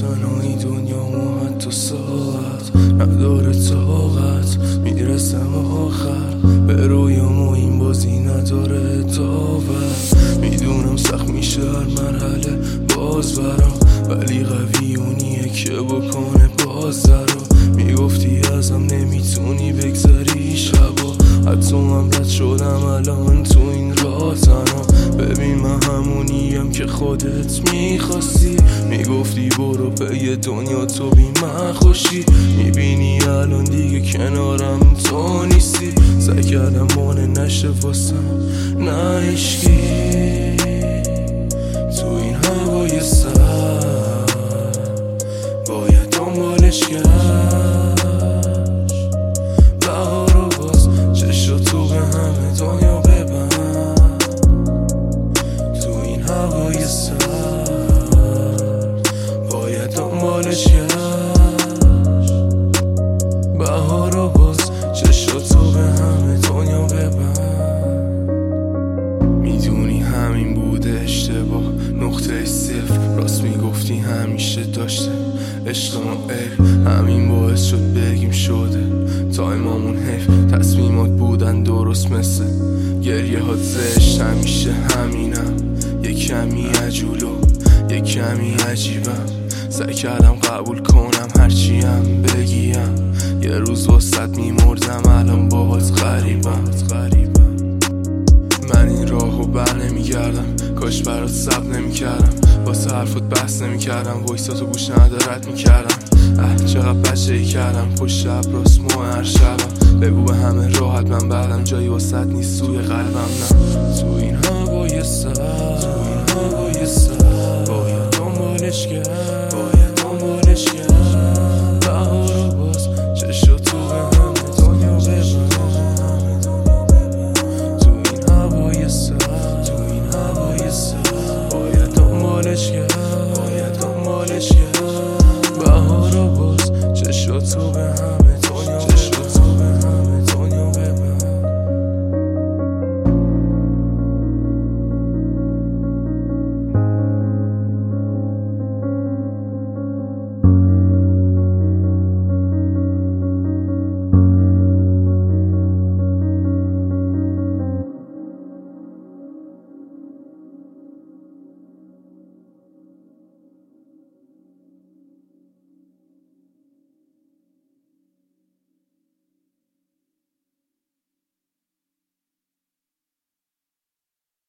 تنهایی دنیامو حتی ساعت نداره طاقت، میرسم آخر به رویامو این بازی نداره داور. میدونم سخت میشه هر مرحله باز برام، ولی قوی اونیه که بکنه باز درا. میگفتی ازم نمیتونی بگذری شبا، حتی من رد شدم الان تو این راه تنها. ببین من همونیم که خودت میخواستی، میگفتی برو به دنیا تو بی من خوشی. میبینی الان دیگه کنارم تو نیستی، سعی کردم مانع نشه واسم نه عشقی. تو این هوای سر باید دنبالش گشت، بهار و باز چشاتو به همه دنیا ببند. تو این هوای سر باید دنبالش گشت، بهار و باز چشاتو به همه دنیا ببند. میدونی همین بوده اشتباه، نقطه صفر. راست میگفتی همیشه داشته عشق ما عیب، همین باعث شد بگیم شده تایمامون حیف. تصمیمات بودن درست مثل گریه ها زشت، همیشه همینم یه کمی عجولو یه کمی عجیبم. سعی کردم قبول کنم هرچیم بگیم، یه روز واسط میمردم الان باهات غریبم. من این راهو بر نمیگردم، کاش برات صبر نمیکردم، واسه حرفت بحث نمیکردم، وایساتو گوش ندارت میکردم. چقدر بچه‌ای کردم پشت شب راست مو هر شبم. بگو به همه راحت من بعدم جایی واسط نیست توی قلبم نه. تو این